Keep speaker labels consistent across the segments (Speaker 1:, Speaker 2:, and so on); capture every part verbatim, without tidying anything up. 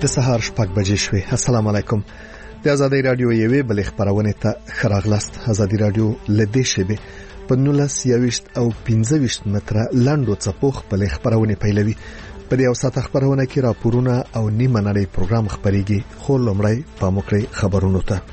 Speaker 1: د سهار شپږ بجې شوې. السلام علیکم. د ازادي رادیو یوې بلې خبرونه ته خراغلاست. ازادي رادیو لدې شبه په نولس یويشت او پنځه ویشت متره لاندو څپوخ بلې خبرونه پیلوي. په دې اوسط خبرونه کې راپورونه او نیمه نړۍ پروګرام خبريږي. خو لمړی پاموکړی خبرونو ته.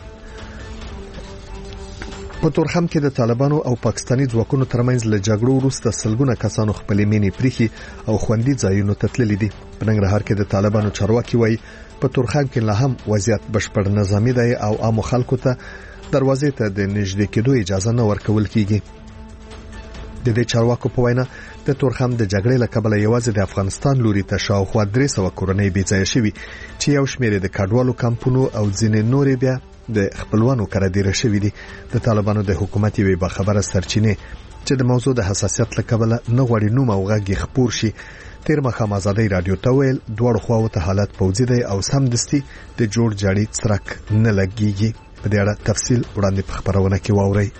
Speaker 1: په تورخم کې د طالبانو او پاکستاني ځواکونو ترمنځ له جګړو وروسته سلګونه کسانو خپلې مینې پریخي او خوندي ځایونو ته تللي دي. په ننګرهار کې د طالبانو چارواکي وایي په تورخم کې لا هم وضعیت بشپړ نظامي دی او عام خلکو ته دروازې ته د نږدې کېدو اجازه نه ورکول کیږي. د دې چارواکو په وینا د تورخم د جګړې له کبله یوازې د افغانستان لوري ته شاوخوا درې سوه کورنۍ بې ځایه شوي چې یو شمېر د کډوالو کمپونو او ځینې نورې بیا د خپلوانو کړه دیره شوې دي. د طالبانو د حکومت یوې باخبره سرچینې چې د موضوع د حساسیت له کبله نه غواړي نوم او غږ خپور شي تیر مخام ازادي رادیو ته ویل دوه خواو ته حالت پوځي دی او سمدستي د جوړ جاړي څرک نه لګيږي. په دې اړه تفصیل وړاندې په خبرونه کې واورئ.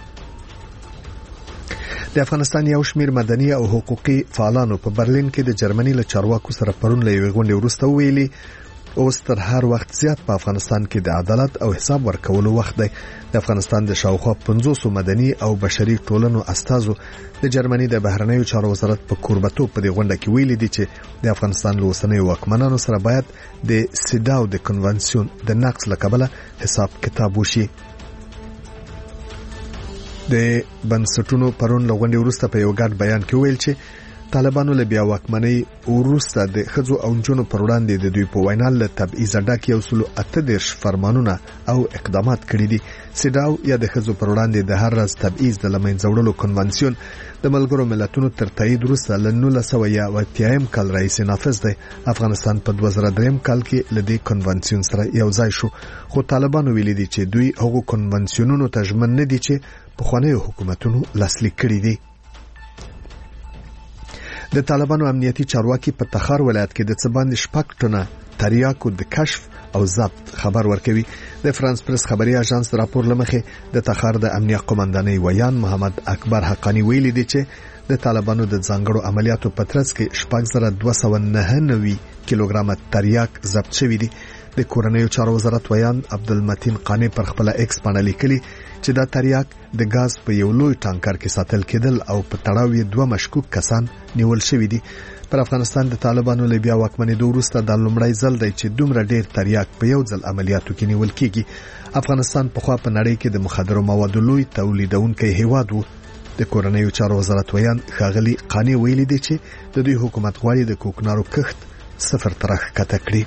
Speaker 1: د افغانستان یو شمېر مدني او حقوقي فعالانو په برلین کې د جرمني له چارواکو سره پرون له یوې غونډې وروسته ویلي اوس تر هر وخت زیات په افغانستان کې د عدالت او حساب ورکولو وخت دی. د افغانستان د شاوخوا پنځوس مدني او بشري ټولنو استازو د جرمني د بهرنیو چارو وزارت په کوربتوب په دې غونډه کې ویلي دي چې د افغانستان له اوسنیو واکمنانو سره باید د سیډاو د کنونسیون د نقض له کبله حساب کتاب وشي. د بنسټونو پرون له غونډې وروسته په یو ګډ بیان کې ویل چې طالبانو له بیا واکمنۍ وروسته د ښځو او نجونو پر وړاندې د دوی په وینا له تبعیض ډک یو سل اته دېرش فرمانونه او اقدامات کړي دي. سیډاو یا د ښځو پر وړاندې د هر راز تبعیض د له منځه وړلو کنونسیون د ملګرو ملتونو تر تایید وروسته له نولس سوه اتیا کال راهیسې نافذ دی. افغانستان په دوه زره درې کال کې له دې کنونسیون سره یو ځای شو، خو طالبانو ویلي دي چې دوی هغو کنونسیونونو ته ژمن نه دي چې پخوانیو حکومتونو لاسلیک کړي دي. د طالبانو امنیتي چارواکي په تخار ولایت کې د څه باندې شپږ ټنه تریاکو د کشف او ضبط خبر ورکوي. د فرانس پریس خبري اژانس راپور لمخې د تخار د امنیه قومندانۍ ویان محمد اکبر حقانی ویلي دی چې د طالبانو د ځانګړو عملیاتو په ترڅ کې شپږ زره دوه سوه نهه نوي کیلوګرامه تریاک ضبط شوي دي. د کورنیو چارو وزارت ویان عبدالمتین قانی پر خپل ایکس باندې لیکلي چې دا تریاک د غاز په یو لوی ټانکر کې ساتل کېدل او په تړاو یې دوه مشکوک کسان نیول شوي دي. پر افغانستان د طالبانو له بیا واکمنېدو وروسته د لومړی ځل دی چې دومره ډیر تریاک په یو ځل عملیاتو کې نیول کېږي. افغانستان پخوا په نړۍ کې د مخدرو موادو لوی تولیدونکی هیواد و. د کورنیو چارو وزارت ویان ښاغلي قانی ویلي دی چې د دوی حکومت غواړي د کوکنارو کښت صفر ته راښکته کړي.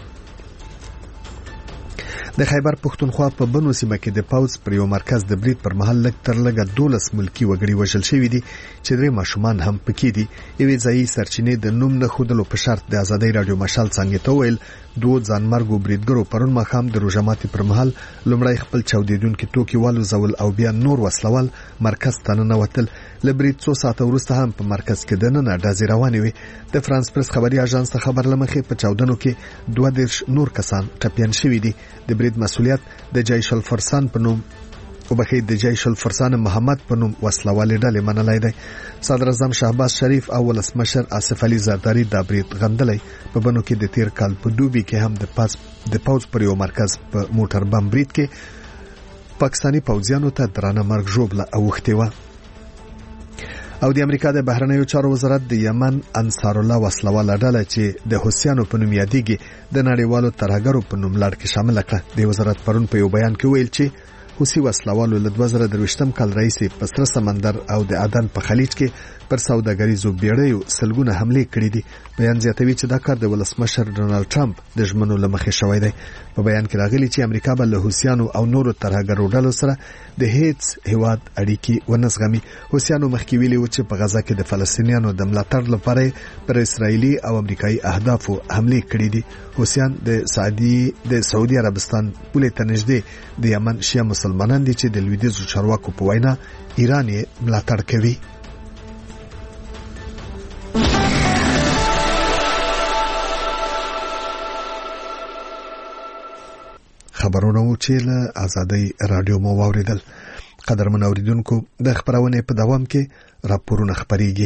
Speaker 1: د خیبر پښتونخوا په بنو سیمه کې د پاوز پر یو مرکز د برید پر مهال لږ تر لږه دولس ملکی وګړي وژل شوي دي چې درې ماشومان هم پکې دي. یوې ځایي سرچینې د نوم نه ښودلو په شرط د ازادي رادیو مشال څنګه ته ویل دوه ځانمرګو بریدګرو پرون ماښام د روژه ماتي پر مهال لومړی خپل چاودیدونکي توکي والوزول او بیا نور وسلوال مرکز ته ننوتل. له برید څو ساعته وروسته هم په مرکز کې دننه ډزې روانې وې. د فرانس پریس خبري اژانس ته خبر لمخې په چاودنو کې دوه دېرش نور کسان ټپیان شوي دي. د برید مسؤلیت د جیش الفرسان په نوم او بخې د جیش الفرسان محمد په نوم وسلوالې ډلې منلای دی. صدر اعظم شهباز شریف او ولسمشر آصف علي زرداری د برید غندلې. په بنو کې د تیر کال په دوبي کې هم د پاس د پاوز پر یو مرکز په موټر بم برید کې پاکستاني پوځیانو ته درانه مرګ ژوبله اوښتې وه. او د امریکا د بهرنیو چارو وزارت د یمن انصار الله وسلواله ډله چې د حوثیانو په نوم یادېږي د نړیوالو ترهګرو په نوم لړ کې شامل کړه. د وزارت پرون په یو بیان کې ویل چې حوثي وسلوالو له دوه زره درویشتم کال راهیسې په سره سمندر او د عدن په خلیج کې پر سوداګریزو بیړیو سلګونه حملې کړې دي. بیان زیاتوي چې دا کار د ولسمشر ډونالد ټرمپ د ژمنو له مخې شوی دی. په بیان کې راغلي چې امریکا به له حوثیانو او نورو ترهګرو ډلو سره د هیڅ هیواد اړیکې ونزغمي. حوثیانو مخکې ویلي و چې په غزا کې د فلسطینیانو د ملاتړ لپاره پر اسرایلي او امریکایي اهدافو حملې کړې دي. حوثیان د سعودي د سعودي عربستان پولې ته نږدې د یمن شیعه مسلمانان دي چې د لویدیځو چارواکو په وینا ایران یې ملاتړ کوي. خبرونه و چې له ازادي رادیو مو واوریدل. قدرمن اوریدونکو د خبرونه په دوام کې راپورونه خبريږي.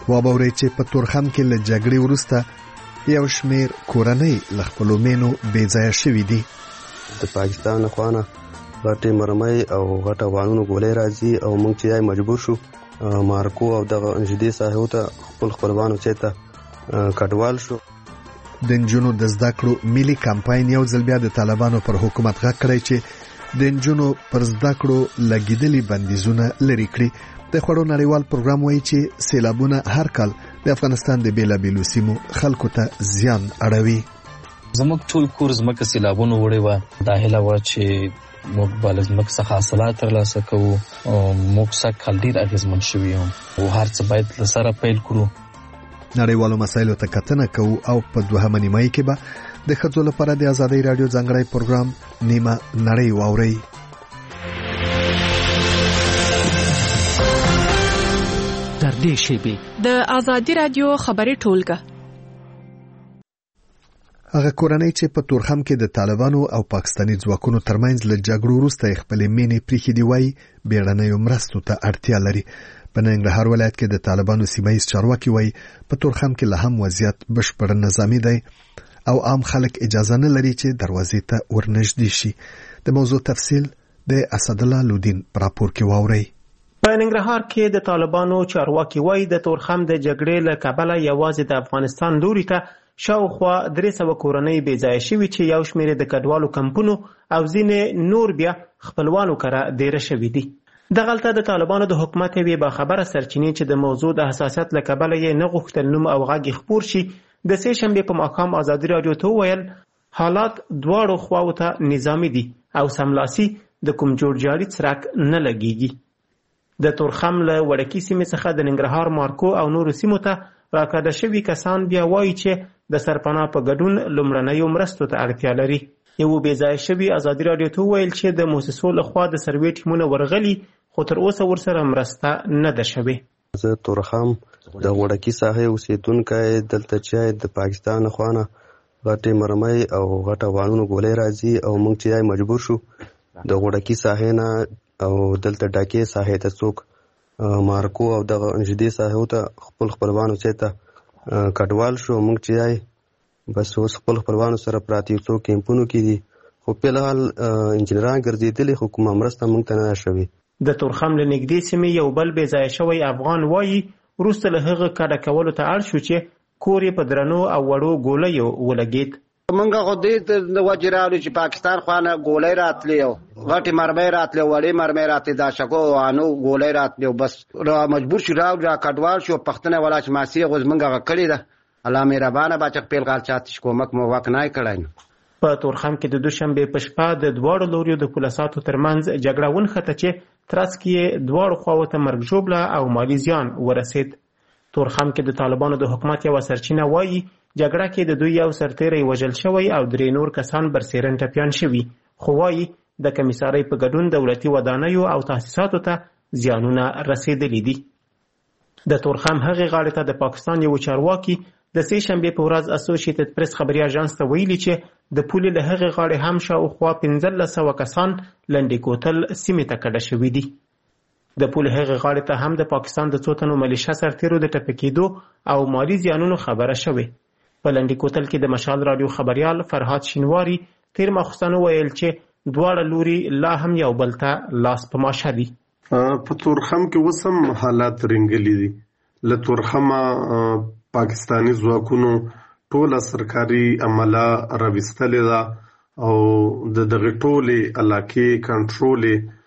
Speaker 1: وابوري چې په تورخم کې له جګړې وروسته یو شمیر کورنۍ له خپلو مینو بې ځایه شوي دي.
Speaker 2: د پاکستان خوانه غټې مرمۍ او غټ افغانونو ګولۍ راځي او موږ چې یې مجبور شو مارکو او دغه انجدي ساحو ته خپل خپلوانو چې ته کډوال شو.
Speaker 1: د نجونو د زده کړو ملي کمپاین یو ځل بیا د طالبانو پر حکومت غږ کړی چې د نجونو پر زده کړو لګیدلي بندیزونه لرې کړي. د خوړو نړیوال پروګرام وایي چې سیلابونه هر کال د افغانستان د بیلابیلو سیمو خلکو ته زیان اړوي.
Speaker 3: زموږ ټول کور زمکه سیلابونه وړي و. دا هیله و چې موږ بل زمکه څخه حاصلات ترلاسه کوو او موږ څخه کال ډیر اغیزمن شوي یو او هر څه باید له سره پیل کړو.
Speaker 1: نړیوالو مسایلو ته کتنه کوو او په دوهمه نیمایي کې به د ښځو لپاره د ازادۍ راډیو ځانګړی پروګرام نیمه نړۍ واورئ.
Speaker 4: در دې شیبې
Speaker 5: د ازادۍ راډیو خبري ټولګه
Speaker 1: هغه کورنۍ چې په تورخم کې د طالبانو او پاکستاني ځواکونو ترمنځ له جګړو وروسته خپل مینې پریخي دی وای بیړنیو مرستو ته اړتیا لري. په ننګرهار ولایت کې د طالبانو سیمایي چارواکي وای په تورخم کې له هم وضعیت بشپړ نظامی دی او عام خلک اجازه نه لري چې دروازې ته ورنږدې شي. د موضوع تفصیل د اسد الله لودین پر راپور کې واوري.
Speaker 6: په ننګرهار کې د طالبانو چارواکي وای د تورخم د جګړې له کبله یوازې د افغانستان لوري ته شاوخوا درې سوه کورنۍ بې ځایه شوي چې یو شمېر د کډوالو کمپونو او ځینې نور بیا خپلوانو کره دیره شوي دي. دغلته د طالبانو د حکومت یوې باخبره سرچینې چې د موضوع د حساسیت له کبله یې نه غوښتل نوم او غږ خپور شي د سې شنبې په ماښام ازادي راډیو ته وویل حالات دواړو خواو ته نظامي دي او سملاسي د کوم جوړ جاري څرک نه لګیږي. د تورخم له وړکي سیمې څخه د ننګرهار مارکو او نورو سیمو ته راکاږه شوي کسان بیا وایي چې د سرپناه په ګډون لومړنیو مرستو ته اړتیا لري. یو بې ځایه شوي ازادي راډیو ته وویل چې د موسسو لخوا د سروې ټیمونه ورغلي خو تر اوسه ورسره مرسته نه ده شوې.
Speaker 2: زه تورخم د وړکي ساحې اوسېدونکی دلته چې د پاکستان خوانه غټې مرمۍ او غټ افغانونو ګولۍ راځي او موږ چې یې مجبور شو د وړکي ساحې نه او دلته ډاکې ساحې ته څوک مارکو او دغه انجدي ساحو ته خپل خپلوانو چې ته کډوال شو. موږ چې یې بس اوس خپل خپلوانو سره پراته یو څو کیمپونو کې دي خو په الحال انجنیران ګرځېدلي خو کومه مرسته موږ ته نه شوې.
Speaker 6: د تورخم له نږدې سیمې یو بل بې ځایه شوی افغان وایي وروسته له هغه کډه کولو ته اړ شو چې کور یې په درنو او وړو ګولیو ولګېد.
Speaker 7: موږ خو دې د وجې راغلو چې پاکستان خوانه ګولۍ راتلې او غټې مرمۍ راتلې او وړې مرمۍ راتلې دا شکو وانو ګولۍ راتلې بس را مجبور شو را کډوال شو. پښتنه ولا چې ماسي غوز موږ هغه کړی ده الله مهربانه بچ خپل غال چات کومک مو وک نه کړای.
Speaker 6: په تورخم کې د دوشنبه په شپه د دواړو لوریو د پولیساتو ترمنځ جګړه ونښته چې ترڅ کې دواړو خواو ته مرګ ژوبله او مالی زیان ورسید. تورخم کې د طالبانو د حکومت یو سرچینه وایي جګړه کې د دوی یو سرتیری وژل شوی او درې نور کسان برسېرن ټپیان شوي خو وایي د کمیسارۍ په ګډون دولتي ودانیو او تاسیساتو ته زیانونه رسېدلي دي. د تورخم هغې غاړې ته د پاکستان یو چارواکي د سې شنبې په ورځ اسوسییټډ پریس خبري اژانس ته ویلي چې د پولې له هغې غاړې هم شاوخوا پنځلس سوه کسان لنډې کوتل سیمې ته کډه شوي دي. د پولې هغې غاړې ته هم د پاکستان د څو تنو ملیشه سرتیرو د ټپي کېدو او مالي زیانونو خبره شوې. په لنډې کوتل کې د مشال راډیو خبریال فرهاد شینواري تیر ماخوستن وویل چې دواړه لوري لا هم یو بل ته لاس په ماشه دي.
Speaker 8: په تورخم کې اوس هم حالات رنګلي دي. له تورخمه پاکستاني ځواکونو ټوله سرکاري عمله راویستلې ده او د دغه ټولې علاقې کنټرول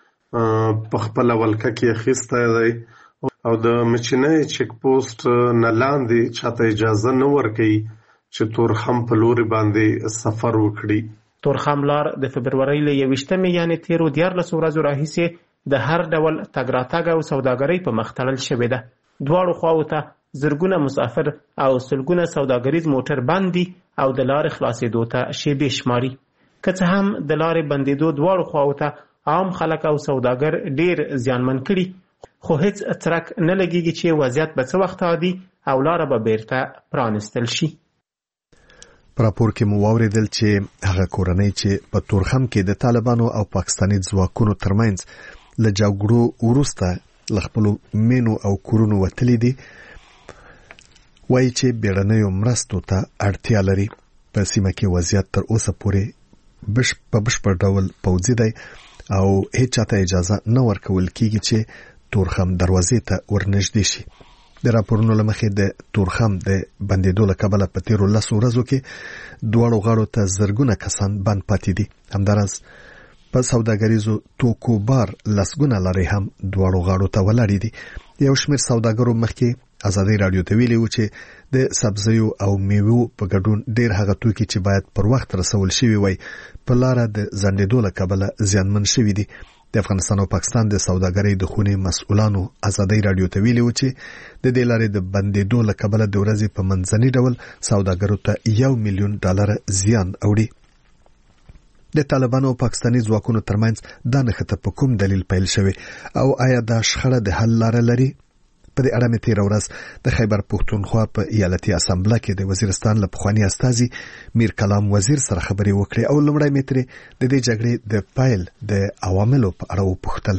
Speaker 8: په خپله ولکه کې اخیستی دی او د مچنۍ چیک پوسټ نه لاندې چاته اجازه نه ورکوي چې تورخم په لوري باندې سفر وکړي.
Speaker 6: تورخم لار د فبرورۍ له یویشتمې یعنې تېرو دیارلسو ورځو راهیسې د هر ډول تګ راتګ او سوداګرۍ په مخ تړل شوې ده. دواړو خواو ته زرګونه مسافر او سلګونه سوداګریز موټر بند دي او د لارې خلاصېدو ته شیبې شماري. که څه هم د لارې بندېدو دواړو خواو ته عام خلک او سوداګر ډېر زیانمن کړي خو هیڅ څرک نه لګېږي چې وضعیت به څه وخت عادي او لاره به بیرته پرانستل شي.
Speaker 1: په راپور کې مو واورېدل چې هغه کورنۍ چې په تورخم کې د طالبانو او پاکستاني ځواکونو ترمنځ له جګړو وروسته له خپلو مینو او کورونو وتلي دي وایي چې بیړنیو مرستو ته اړتیا لري. په سیمه کې وضعیت تر اوسه پورې بش په بشپړ ډول پوځي دی او هیڅ چاته اجازه نه ورکول کیږي چې تورخم دروازې ته ورنږدې شي. د راپورونو له مخې د تورخم د بندېدو له کبله په تیرو لسو ورځو کې دواړو غاړو ته زرګونه کسان بند پاتې دي. همداراز په سوداګریزو توکو بار لسګونه لارې هم دواړو غاړو ته ولاړې دي. یو شمېر سوداګرو مخکې ازادي رادیو ته ویلي و چې د سبزیو او میوو په ګډون ډېر هغه توکي چې باید پر وخت رسول شوي وای په لاره د ځنډېدو له کبله زیانمن شوي دي. د افغانستان او پاکستان د سوداګرۍ د خونې مسؤلانو ازادي رادیو ته ویلي و چې د دې لارې د بندېدو له کبله د ورځې په منځني ډول سوداګرو ته یو میلیون ډالر زیان اوړي. د طالبانو او پاکستاني ځواکونو ترمنځ دا نښته په کوم دلیل پیل شوی او آیا دا شخړه د حل لاره لري؟ په دې اړه مې تېره ورځ د خیبر پښتونخوا په ایالتي اسامبله کې د وزیرستان له پخواني استازي میر کلام وزیر سره خبرې وکړې او لومړی مې ترې د دې جګړې د پیل د عواملو په اړه وپوښتل.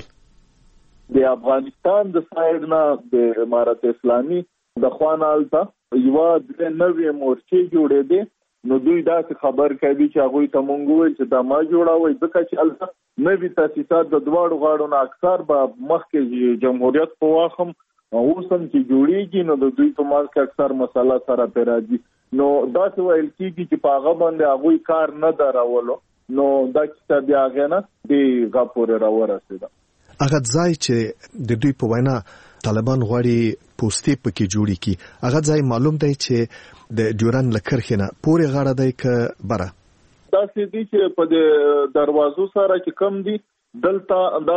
Speaker 9: د افغانستان د سایډ نه د امارت اسلامي د خوانالته یو د نوې مورچې جوړېدې، نو دوی دا خبر کوي چې هغه ته مونږ وایي چې دا ما جوړاوي ځکه چې البته نوې تاسیسات د دواړو غاړو نه اکثر به مخکې جمهوریت په واخم اوسم چې جوړیږي، نو د دوی په مال کې اکثر مسله سره پیراځي. نو دا څه ویل کیږي چې په هغه باندې هغه کار نه دراولو، نو دا چې بیا غنه دی غپور راورسېده.
Speaker 1: هغه ځای چې د دوی په وینا طالبان غواړي پوسټي پکې جوړی کی، هغه ځای معلوم دی چې د ډیورن لکرخنه پورې غاړه دی ک بره.
Speaker 9: دا چې دي چې په دروازو سره چې کم دي دلته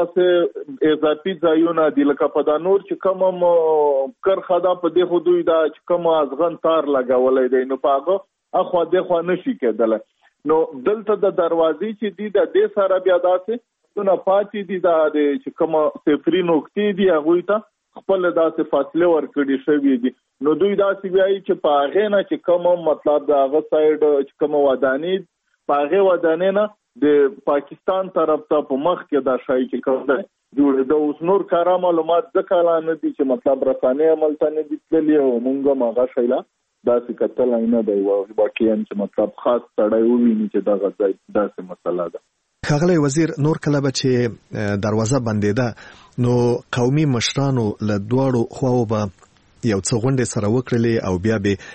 Speaker 9: انداسه اضافي ځایونه دي، لکه په دا نور چې کوم کرخه دا په دې خودوی دا چې کوم ازغن تار لګولای دی، نو پاغه اخو د خو نشي کېدل. نو دلته د دروازې چې دي د دې سره بیا داسې نه پاتې دي دا چې کوم صفري نقطې دي هغه ته خپل داسې فاصله ورکړي شوی دي. نو دوی داسې وایي چې په هغه نه چې کوم مطلب دا هغه سایډ چې کوم ودانې په هغه ودانې نه د پاکستان طرف ته په مخ کې دا شای چې کوم دی جوړ د اوس نور کارا معلومات ځکه نه دي چې مطلب رسانه عمل ته نه دي تللی او مونږه ماغه شایلا داسې کتل نه دی واقعا چې مطلب خاص تړای وویني چې دا غځای داسې مسله ده.
Speaker 1: ښاغلی وزیر، نور کله به چې دروازه بندېده نو قومي مشرانو له دواړو خواو به یو څه غونډې سره وکړلې او بیا به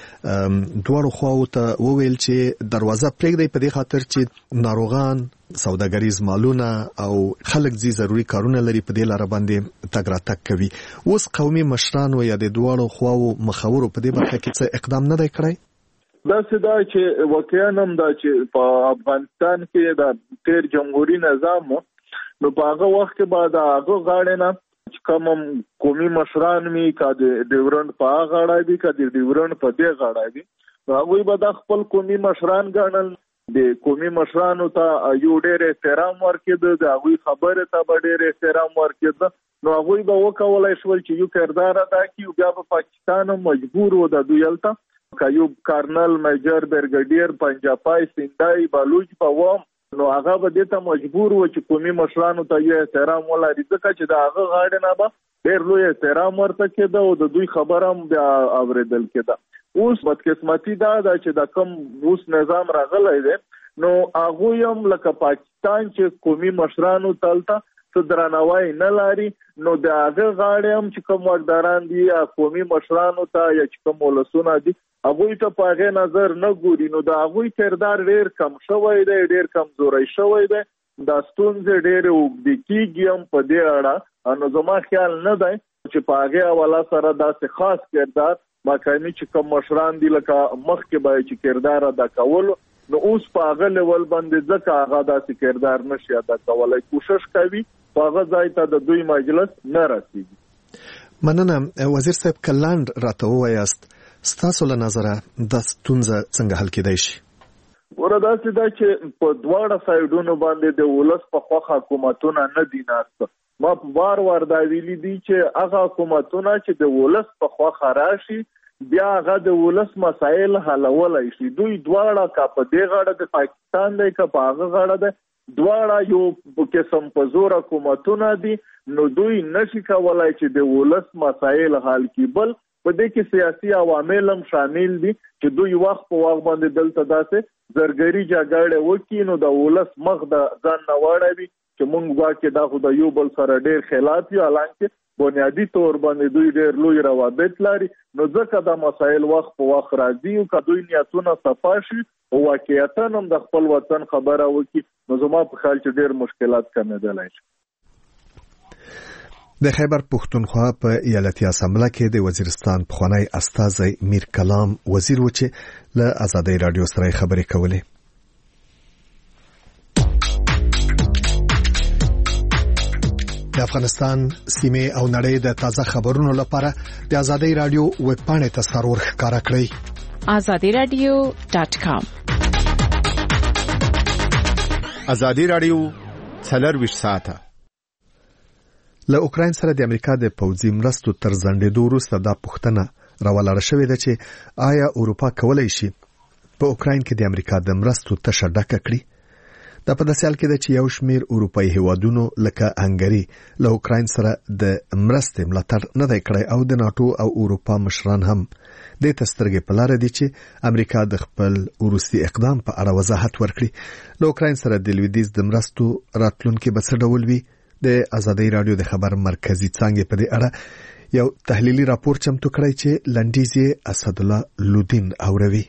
Speaker 1: دواړو خواو ته وویل چې دروازه پرېږدئ په دې خاطر چې ناروغان، سوداګریز مالونه او خلک ځي ضروري کارونه لري په دې لاره باندې تګ راتګ کوي. اوس قومي مشرانو یا د دواړو خواو مخورو په دې برخه کې څه اقدام نه دی کړی؟
Speaker 9: دا څه دا چې واقعا هم دا چې په افغانستان کې د تیر جمهوریت نظام نو په هغه وخت کې بعد هغه غاړه نه کوم قومي مشران می کا د ډیورنډ په غاړه دي کا د ډیورنډ په دې غاړه دي، هغه به د خپل قومي مشران ګڼل. د قومي مشرانو ته یو ډېر احترام ورکړي، د هغه خبره ته به ډېر احترام ورکړي، نو هغه به وکولای شول چې یو کردار ادا کړي. بیا په پاکستان مجبور و د دویلته کایو کارنل میجر برګډیر پنجابای سیندای بالوچ په وام، نو هغه به دې ته مجبور و چې قومي مشرانو ته یې احترام ولري ځکه چې د هغه غاړه نه به ډېر لوی احترام ورته کېده او د دوی خبره هم بیا اورېدل کېده. اوس بدقسمتي دا ده چې د کوم اوس نظام راغلی دی نو هغه هم لکه پاکستان چې قومي مشرانو تلته څه درناوی نه لري، نو د هغه غاړه هم چې کوم واکداران دي یا قومي مشرانو ته یا چې کوم ولسونه دي هغه ته په هغه نظر نه ګوري، نو د هغه کردار ډېر کم شوی دی، ډېر کمزوري شوی دی. دا ستونزې ډېر وګړي کېږي هم په دې اړه، نو زما خیال نه دی چې په هغه حواله سره داسې خاص کردار مکاني چې کوم مشران دي لکه مخکې به چې کردار ادا کول، نو اوس په هغه لیول باندې ځکه هغه داسې کردار نشي ادا کولای، کوشش کوي په هغه ځای ته د دوی مجلس نه رسیږي.
Speaker 1: مننه وزیر صاحب، کلاند راته وایاست ستاسو له نظره د ستونزه څنګه حل کېدای شي؟
Speaker 9: وردا چې دا چې په دواړه سایډونو باندې د ولس په خوا حکومتونه نه دي ناست. ما بار وار دا ویلي دي چې هغه حکومتونه چې د ولس په خوا خراشي بیا هغه د ولس مسایل حلولای شي. دوی دواړه کا په دې غاړه د پاکستان دی کا په هغه غاړه ده، دواړه یو قسم په زور حکومتونه دي، نو دوی نشي کولای چې د ولس مسایل حل کړي، بل په دې کې سیاسي عوامل هم شامل دي چې دوی وخت په وخت باندې دلته داسې زرګري جګړه وکړي نو د ولس مخ د ځان نه واړوي چې موږ واکې دا خو د یو بل سره ډېر خلاف یو حالانکه بنیادی طور باندې دوی ډېر لوی روابط لري نو ځکه دا مسایل وخت په وخت راځي او که دوی نیتونه صفا شي او واقعیتا هم د خپل وطن خبره وکړي نو زما په خیال چې ډېر مشکلات کمېدلی شي.
Speaker 1: د خیبر پښتونخوا په ایالتي اسامبله کې د وزیرستان پخوانی استازی میر کلام وزیر و چې له آزادۍ رادیو سره خبرې کولې. د افغانستان سیمه او نړۍ د تازه خبرونو لپاره د آزادۍ رادیو ویب پاڼې ته سرور ښکارا کړئ
Speaker 5: آزادی رادیو ډاټ کام.
Speaker 10: آزادۍ رادیو څلور ساعته
Speaker 1: له اوکراین سره د امریکا د پوځي مرستو تر ځنډېدو وروسته دا پوښتنه راولاړه شوې ده چې آیا اروپا کولای شي په اوکراین کې د امریکا د مرستو تشه ډکه کړي. دا په داسې حال کې ده چې یو شمېر اروپایي هیوادونو لکه هنګري له اوکراین سره د مرستې ملاتړ نه دی کړی او د ناتو او اروپا مشران هم دې ته سترګې په لاره دي چې امریکا د خپل وروستي اقدام په اړه وضاحت ورکړي. له اوکراین سره د لویدیځ د مرستو راتلونکي به څه ډول وي؟ د آزادۍ رادیو د خبر مرکزی څانګې په دې اړه یو تحلیلي راپور چمتو کړی چې لنډیز اسد الله لودین اوروي.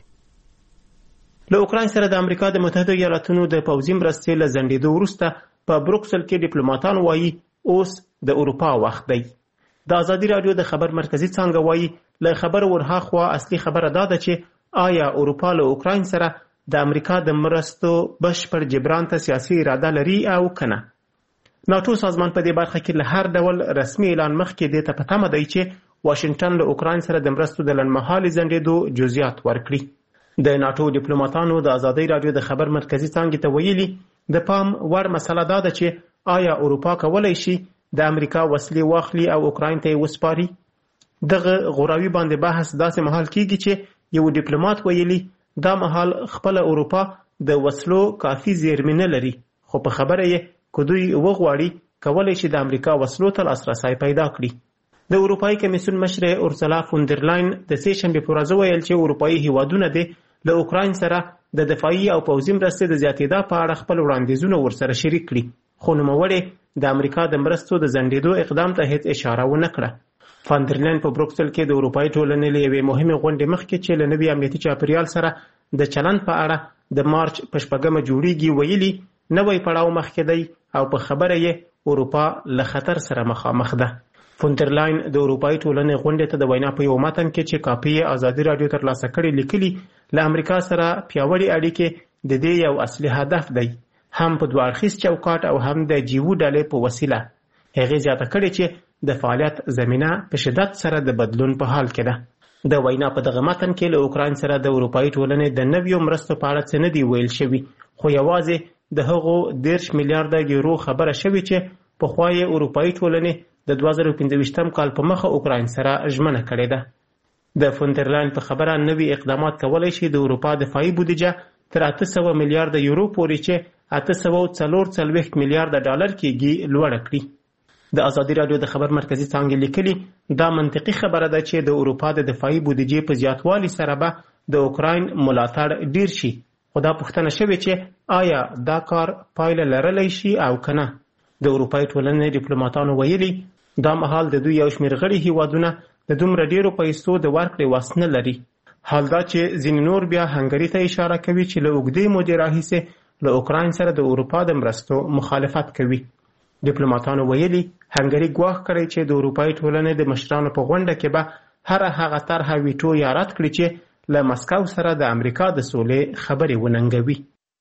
Speaker 6: له اوکراین سره د امریکا د متحده ایالاتونو د پوځي مرستې له ځنډېدو وروسته په بروکسل کې ډیپلوماټان وایي اوس د اروپا وخت دی. د آزادۍ رادیو د خبر مرکزی څانګه وایي له خبر ورهاخوا اصلي خبره دا ده چې آیا اروپا له اوکراین سره د امریکا د مرستو بشپړ جبران ته سیاسي اراده لري او کنه. ناتو سازمان په دې برخه کې له هر ډول رسمي اعلان مخکې د ته په تمه دی چې واشنگټن له اوکراین سره د مرستو د لنډمهالي ځنډېدو جزئیات ورکړي. د ناتو ډیپلوماټانو د آزادۍ رادیو د خبر مرکزی څانګې ته ویلي د پام وړ مسله دا ده چې آیا اروپا کولای شي د امریکا وسلې واخلي او اوکراین ته یې وسپاري. دغه غوراوي باندې بحث داسې مهال کیږي چې یو ډیپلوماټ ویلي دا مهال خپل اروپا د وسلو کافي زیرمې نه لري خو په خبره یې که دوی وغواړي کولای شي د امریکا وسلو ته لاسرسی پیدا کړي. د اروپایي کمیسیون مشر اورسولا فوندرلاین د سې شنبې په ورځ ویل چې اروپایي هیوادونه دې له اوکراین سره د دفاعي او پوځي مرستې د زیاتېدا په اړه خپل وړاندیزونه ورسره شریک کړي خو نوموړې د امریکا د مرستو د ځنډېدو اقدام ته هیڅ اشاره ونه کړه. فوندرلاین په بروکسل کې د اروپایي ټولنې له یوې مهمې غونډې مخکې چې له نوي امنیتي چاپیریال سره د چلند په اړه د مارچ په شپږمه جوړیږي ویلي نوی پړاو مخکې دی او په خبره یې اروپا له خطر سره مخامخ ده. فوندرلاین د اروپایي ټولنې غونډې ته د وینا په یو متن کې چې کاپي یې آزادي رادیو ترلاسه کړې لیکلي له امریکا سره پیاوړې اړیکې د دې یو اصلي هدف دی هم په دوه اړخیز چوکاټ او هم د جیو ډلې په وسیله. هغې زیاته کړې چې د فعالیت زمینه په شدت سره د بدلون په حال کې ده. د وینا په دغه متن کې له اوکراین سره د اروپایي ټولنې د نویو مرستو په اړه څه نه دي ویل شوي خو یوازې د هغو دېرش میلیارډه یورو خبره شوې چې پخوا یې اروپایي ټولنې د دوه زره پنځه ویشتم کال په مخه اوکراین سره ژمنه کړې ده. د فوندرلاین په خبره نوي اقدامات کولای شي د اروپا دفاعي بودیجه تر اته سوه میلیارډه یورو پورې چې اته سوه څلور څلوېښت میلیارډه ډالر کېږي لوړه کړي. د آزادي رادیو د خبر مرکزی څانګې لیکلي دا منطقي خبره ده چې د اروپا د دفاعي بودیجې په زیاتوالي سره به د اوکراین ملاتړ ډیر شي خو دا پوښتنه شوې چې آیا دا کار پایله لرلی شي او کنه. د اروپایي ټولنې ډیپلوماټانو ویلي دا مهال د دوی یو شمېر غړي هیوادونه د دومره ډیرو پیسو د ورکړې وس نه لري. حال دا چې ځینې نور بیا هنګري ته اشاره کوي چې له اوږدې مودې راهیسې له اوکراین سره د اروپا د مرستو مخالفت کوي. ډیپلوماټانو ویلي هنګري ګواښ کړی چې د اروپایي ټولنې د مشرانو په غونډه کې به هر هغه طرحه ویټو یا رد کړي چې له مسکو سره د امریکا د سولې خبرې وننګوي.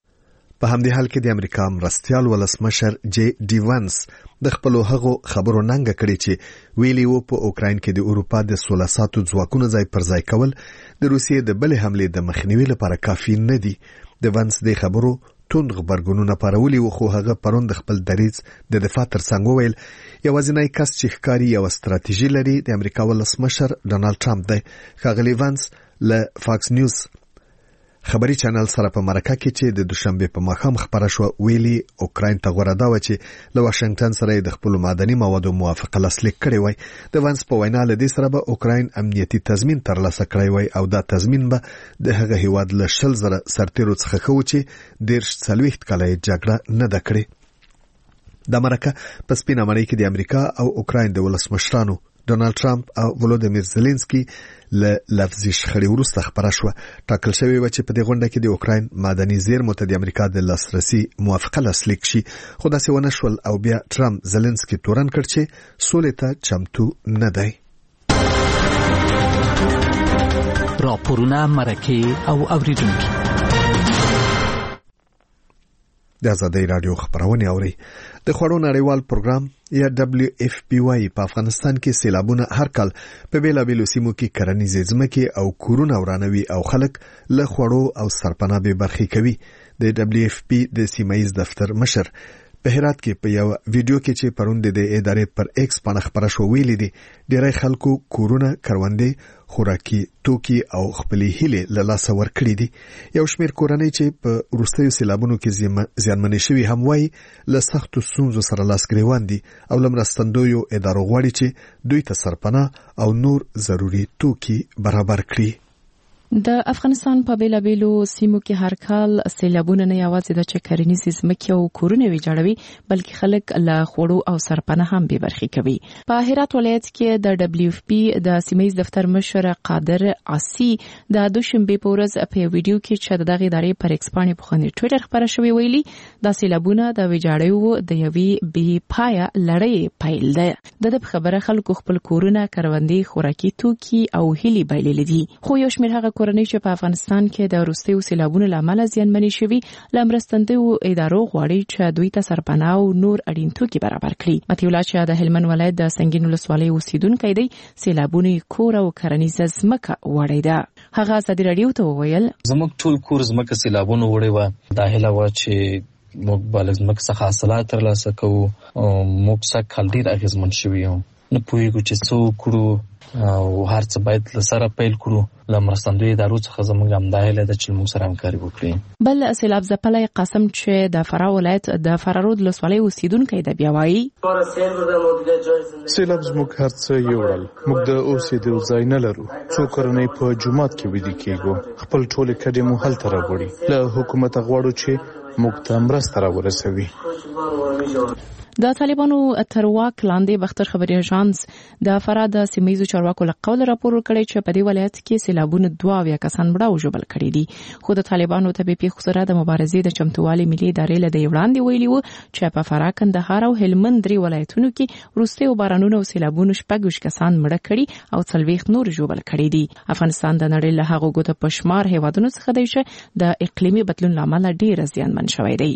Speaker 1: په همدې حال کې د امریکا مرستیال ولسمشر جی ډي وانس د خپلو هغو خبرو ننګه کړې چې ویلي وو په اوکراین کې د اروپا د سوله ساتو ځواکونو ځای پر ځای کول د روسیې د بلې حملې د مخنیوي لپاره کافي نه دي. د وانس د خبرو توند غبرګونونه پارولي وو خو هغه پرون د خپل دریځ د دفاع ترڅنګ وویل یوازینی کس چې ښکاري یوه ستراتیژي لري د امریکا ولسمشر ډونالډ ټرمپ دی. ښاغلی وانس له فاکس نیوز خبري چینل سره په مرکه کې چې د دوشنبه په ماښام خبره شو ویلي اوکراین ته غوړه دا و چې له واشنگټن سره د خپل معدني موادو موافقه لاسلیک کړی وای. د وانس په وینا له دې سره به اوکراین امنیتي تضمین ترلاسه کړی وای او دا تضمین به د هغه هیواد له شل زره سرتیرو څخه خو چې دیرش څلوېښت کاله جګړه نه ده کړې. د مرکه په سپینه مړی کې د امریکا او اوکراین د ولسمشرانو ډونالد ټرمپ او ولودیمیر زيلنسکي له لفظي شخړې وروسته خبره شوه. ټاکل شوی و چې په دې غونډه کې د اوکراین معدني زیرمو ته د امریکا د لاسرسي موافقه لاسلیک شي، خو داسې ونه شول او بیا ټرمپ زيلنسکي تورن کړ چې سولې ته چمتو نه دی.
Speaker 4: راپورونه، مرکې او اوریدونکي
Speaker 1: د آزادۍ رادیو خبرونه اوري. د خوړو نړیوال پروګرام یا دبليو اف پی واي په افغانستان کې سیلابونه هر کال په بیلابیلو سیمو کې کرنیزې ځمکې او کورونه ورانوي او خلک له خوړو او سرپناه به برخې کوي. د دبليو اف پی د سیمایي دفتر مشر په هرات کې په یو ویډیو کې چې پروند د ادارې پر ایکس باندې خبره شو ویلي دي ډیری خلکو کورونه، کروندې، خوراکي توکي او خپلې هیلې له لاسه ورکړي دي. یو شمېر کورنۍ چې په وروستیو سیلابونو کې زیانمنې شوي هم وایي له سختو ستونزو سره لاس ګریوان دي او له مرستندویو ادارو غواړي چې دوی ته سرپناه او نور ضروري توکي برابر کړي.
Speaker 5: د افغانستان په بیلابیلو سیمو کې هر کال سیلابونه نه یوازې د چکرنیزې ځمکې او کورونه ویجاړوي بلکې خلک له خوړو او سرپناه هم بې برخې کوي. په هرات ولایت کې د دبليو اف پی د سیمایي دفتر مشر قادر عاصي د دوشنبه په ورځ په ویډیو کې چې د دغه ادارې پر ایکس باندې په خوني ټویټر خبره شوې ویلي د سیلابونه د ویجاړیو د یوې بې پایه لړۍ پیل ده. د دې خبره خلکو خپل کورونه، کروندې، خوراکي توکي او هیلې بایللې دي. خو یو شمېر هغه کورنۍ چې په افغانستان کې د وروستیو سیلابونو له امله زیانمنې شوي له مرستندویو ادارو غواړي چې دوی ته سرپناه او نور اړین توکي برابر کړي. مطیع الله چې د هلمند ولایت د سنگین ولسوالۍ اوسیدونکی دی، سیلابونه کور او کرنیزه ځمکه وړی ده. هغه ازادي رادیو ته وویل
Speaker 3: زموږ ټول کور ځمکه سیلابونه وړی و. دا هیله وه چې موږ به له ځمکې څخه حاصلات ترلاسه کوو. موږ سږ کال ډېر اغېزمن شوي یو، نه پوهېږو چې څه وکړو او هر څه باید له سره پیل کړو. له مرستندویو ادارو څخه زموږ همدا هیله ده چې موږ سره همکاري وکړي.
Speaker 5: بل سیلاب ځپلی قاسم چې د فراه ولایت د فرارود ولسوالۍ اوسیدونکی دی بیا وایي
Speaker 11: سیلاب زموږ هر څه یوړل. موږ د اوسېدو ځای نه لرو. څو کورنۍ په جومات کې ویده کېږو. خپل ټولې کډې مو هلته راوړي. له حکومته غواړو چې موږ ته مرسته راورسوي.
Speaker 5: د طالبانو تر واک لاندې بختر خبري اژانس د فراه د سیمایي چارواکو له قول راپور ورکړی چې په دې ولایت کې سیلابونه دوه اویا کسان مړه او ژوبل کړي دي. خو د طالبانو ته په پیښو سره د مبارزې د چمتووالي ملي ادارې له دې وړاندې ویلي وو چې په فراه، کندهار او هلمند درې ولایتونو کې وروستیو بارانونو او سیلابونو شپږ کسان مړه کړي او څلوېښت نور ژوبل کړي دي. افغانستان د نړۍ له هغو ګوته په شمار هیوادونو څخه دی چې د اقلیمي بدلون له امله ډېر زیانمن شوی دی.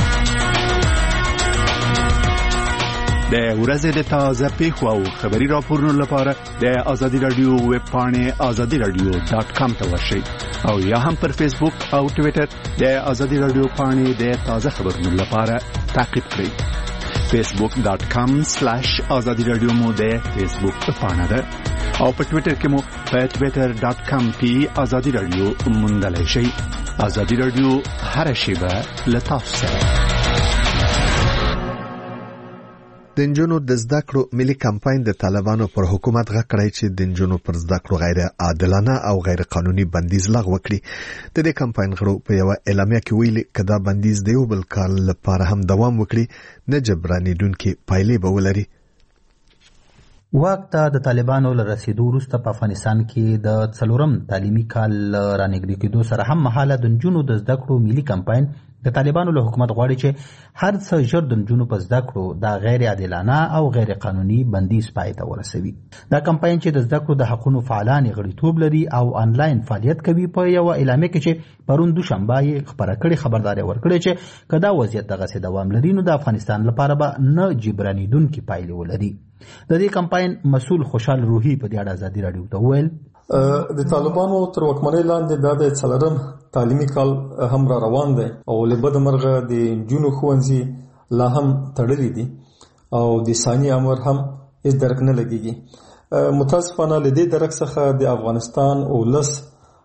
Speaker 10: د ورځې د تازه پیښو او خبري راپورونو لپاره د آزادي رادیو ویب پاڼې آزادي رادیو ډاټ کام ته ورشئ او یا هم پر فیسبوک او ټویټر د آزادي رادیو پاڼې د تازه خبرونو لپاره تعقیب کړئ. فیسبوک ډاټ کام سلیش آزادي رادیو مو د فیسبوک پاڼه ده او په ټویټر کې مو په ټویټر ډاټ کام کې آزادي رادیو موندلای شئ. آزادي رادیو هر شیبه له تاسو سره.
Speaker 1: د نجونو د زده کړو ملي کمپاین د طالبانو پر حکومت غږ کړی چې د نجونو پر زده کړو غیر عادلانه او غیر قانوني بندیز لغوه کړي. د دې کمپاین غړو په یو اعلامیه کې ویلي چې دا بندیز د یو بل کال لپاره هم دوام وکړي، نه جبرانیدونکي پایلې به ولري.
Speaker 12: واک ته د طالبانو له رسیدو وروسته په افغانستان کې د څلورم تعلیمي کال رانږدې کېدو سره هم مهاله د نجونو د زده کړو ملي کمپاین د طالبانو له حکومت غواړي چې هر څه ژر د نجونو په زده کړو د غیر عادلانه او غیر قانوني بندیز پای ته ورسوي. دا کمپاین چې د زده کړو د حقونو فعالان غړیتوب لري او آنلاین فعالیت کوي په یو اعلامیه کې چې پرون دوشنبه یې خبره کړې خبرداري ورکړې چې کدا وضعیت دغه دوام لري نو د افغانستان لپاره به نه جبرانیدونکي پایلې ولري. د دې کمپاین مسؤل خوشحال روحي په دې اړه آزادي رادیو ته وویل
Speaker 13: د طالبانو تر واکمنۍ لاندې دا د څلورم تعلیمي کال هم را روان دی او له بده مرغه د نجونو ښوونځي لا هم تړلي دي او د ثاني امر هم هیڅ درک نه لګیږي. متاسفانه له دې درک څخه د افغانستان ولس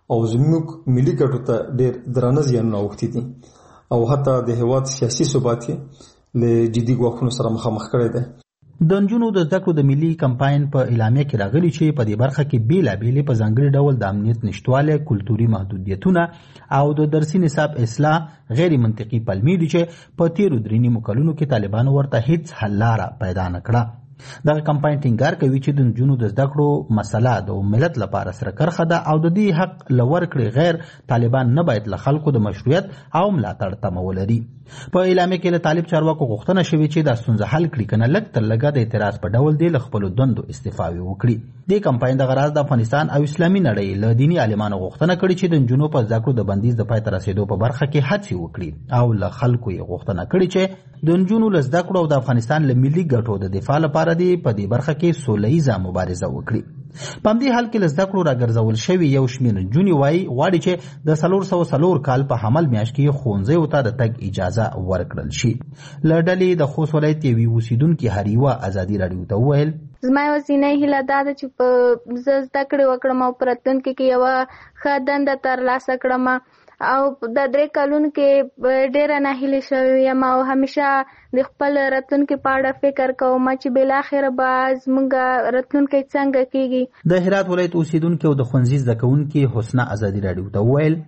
Speaker 13: او زموږ ملي ګټو ته ډېر درانه زیانونه اوښتي دي او حتی د هېواد سیاسي ثبات یې له جدي ګواښونو سره مخامخ کړی دی.
Speaker 12: د نجونو د زده کړو د ملي کمپاین په اعلامیه کې راغلي چې په دې برخه کې بیلابېلې په ځانګړي ډول د امنیت نشتوالی، کلتوري محدودیتونه او د درسي نصاب اصلاح غیر منطقي پلمې دي چې په تیرو درې نیمو کلونو کې طالبانو ورته هیڅ حل لاره پیدا نه کړه. دغه کمپاین ټینګار کوي چې د نجونو د زده کړو مسله د ملت لپاره سره کرخه ده او د دې حق لور کړي غیر طالبان نه باید له خلکو د مشروعیت او ملاتړ تمه ولري. په اعلامیه کې له طالب چارواکو غوښتنه شوې چې دا ستونزه حل کړي کنه لږ تر لږه د اعتراض په ډول دی له خپلو دندو استعفاوې وکړي. دې کمپاین دغه راز د افغانستان او اسلامي نړۍ له دیني عالمانو غوښتنه کړې چې د نجونو په زده کړو د بندیز د پای ته رسېدو په برخه کې هڅې وکړي او له خلکو یې غوښتنه کړې چې د نجونو له زده کړو او د افغانستان له ملي ګټو د دفاع لپاره دی په دې برخه کې سوله ییزه مبارزه وکړي. په همدې حال کې له زده کړو راګرځول شوي یو شمېر نجونې وایي غواړي چې د څلور سوه څلور کال په حمل میاشت کې ښوونځیو ته د تګ اجازه ورکړل شي. له ډلې د خوست ولایت یوې اوسېدونکي هریوه ازادي راډیو ته وویل
Speaker 14: زما یوازینۍ هیله دا ده چې په زه زده کړې وکړم او په راتلونکي کې یوه ښه دنده ترلاسه کړم او د درې کلونو کې ډېره ناهیلې شوې یم او همیشه د خپل راتلونکي په اړه فکر کوم چې بالاخره به زموږ راتلونکی څنګه کیږي.
Speaker 12: د هرات ولایت اوسېدونکي او د ښوونځي زده کوونکي حسنه ازادي راډیو ته وویل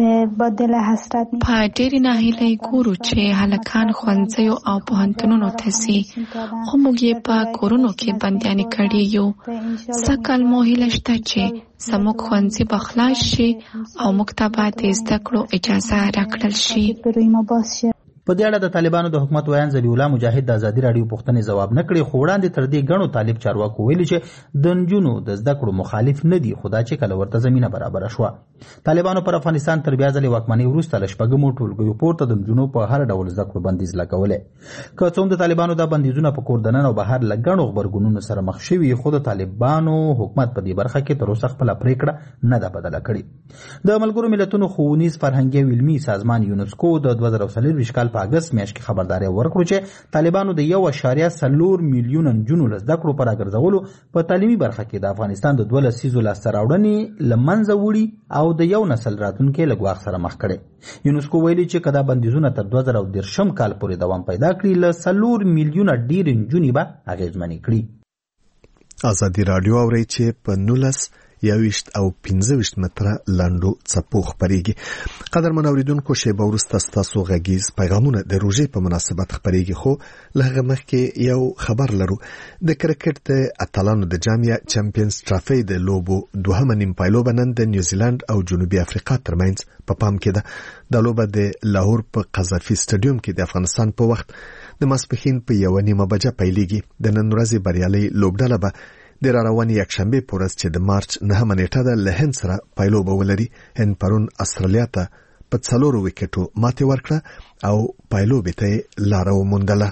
Speaker 15: په ډېرې ناهیلۍ ګورو چې هلکان ښوونځیو او پوهنتونونو ته ځي خو موږ یې په کورونو کې بندیانې کړي یو. سږ مو هیله شته چې زموږ ښوونځي به خلاص شي او موږ ته به د زده کړو اجازه راکړل شي.
Speaker 12: په دې اړه د طالبانو د حکومت ویان ذبیح الله مجاهد د ازادي راډیو پوښتنې ځواب نه کړي خو وړاندې تر دې ګڼو طالب چارواکو ویلي چې د نجونو د زده کړو مخالف نه دي خو دا چې کله ورته زمینه برابره شوه. طالبانو پر افغانستان تر بیا ځلې واکمنۍ وروسته له شپږمو ټولګیو پورته د نجونو په هر ډول زده کړو بندیز لګولی. که څه هم د طالبانو دا بندیزونه په کور دننه او بهر له ګڼو غبرګونونو سره مخ شوي خو د طالبانو حکومت په دې برخه کې تر اوسه خپله پرېکړه نه ده بدله کړې. د ملګرو ملتونو ښوونیز فرهنګي او علمي سازمان یونسکو د دوه زره څلرویشت کال په اګست میاشت کې خبرداری ورکړو چې طالبانو د یو اشاریه څلور میلیونه نجونو له زده کړو په راګرځولو په تعلیمي برخه کې د افغانستان د دوه لسیزو لاسته راوړنې له منځه وړي او د یو نسل راتلونکی له ګواښ سره مخ کړي. یونسکو ویلي چې که دا بندیزونه تر دوه زره دېرشم کال پورې دوام پیدا کړي له څلور میلیونه ډېرې نجونې به اغېزمنې کړي.
Speaker 1: ازادي راډیو اورئ چې په نولس یوویشت او پنځه ویشت متره لاندو څپو خپرېږي. قدرمن اورېدونکو شیبه وروسته ستاسو غږیز پیغامونه د روژې په مناسبت خپرېږي خو له هغه مخکې یو خبر لرو. د کرکټ د اتلانو د جام یا چمپیونز ټرافي د لوبو دوهمه نیم پایلوبه نن د نیوزیلند او جنوبي افریقا ترمنځ په پام کې ده. د لوبه د لاهور په قذافي سټاډیوم کې د افغانستان په وخت د ماسپښین په یوه نیمه بجه پیلېږي. د نن ورځې بریالۍ لوبډله به د را روانې یکشنبې په ورځ چې د مارچ نهمه نیټه ده له هند سره پایلوبه ولري. هند پرون استرالیا ته په څلورو وکټو ماتې ورکړه او پایلوبې ته یې لاره وموندله.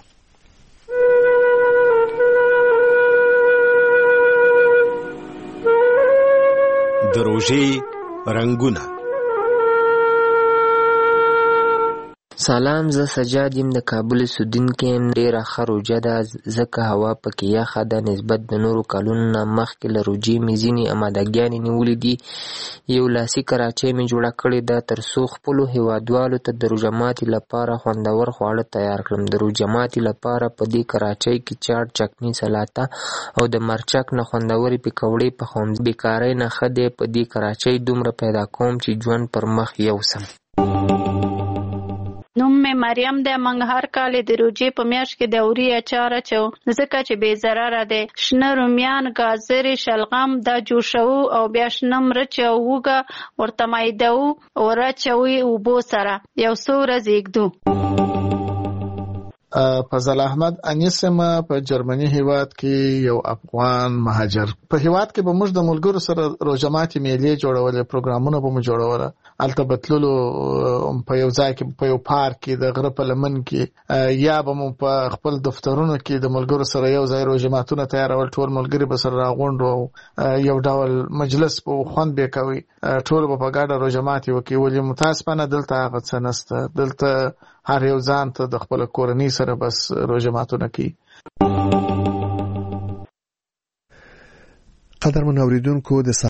Speaker 16: د روژې رنګونه.
Speaker 17: سلام، زه سجاد یم د کابل اوسېدونکی یم. ډېره ښه روژه ده ځکه هوا پکې یخه ده. نسبت د نورو کلونو نه مخکې له روژې مې ځینې امادګیانې نیولې دي. یو لاسي کراچۍ مې جوړه کړې ده تر څو خپلو هیوادوالو ته د روژه ماتي لپاره خوندور خواړه تیار کړم. د روژه ماتي لپاره په دې کراچۍ کې چاټ، چکني، سلاته او د مرچک نه خوندورې پکوړې پخوم. بیکارۍ نه ښه دی په دې کراچۍ دومره پیدا کوم چې ژوند پر مخ یوسم.
Speaker 18: نوم مې مریم دی. موږ هر کال د روژې په میاشت کې د اوري اچار اچو ځکه چې بې ضرره دی. شنه رومیان، ګازرې، شلغم دا جوشوو او بیا شنه مرچ او هوږه ورته مایدوو او راچوي اوبو سره یو څو ورځې ږدو.
Speaker 19: فضل احمد انیسم په جرمني هیواد کې یو افغان مهاجر. په هیواد کې به موږ د ملګرو سره روژه ماتي میلې جوړولې، پروګرامونه به مو جوړوله. هلته به تللو په یو ځای کې په یو پارک کې د غره په لمن کې، یا به مو په خپل دفترونو کې د ملګرو سره یو ځای روژه ماتونه تیارول. ټول ملګري به سره راغونډ او یو ډول مجلس په خوند به کوي. ټول به په ګډه روژه ماتي وکړي. ولې متاسفانه دلته هغه څه نشته. دلته هر یو ځان ته د خپل کورنۍ سره بس روژه ماتونه کوي.
Speaker 1: قدرمن اوریدونکو د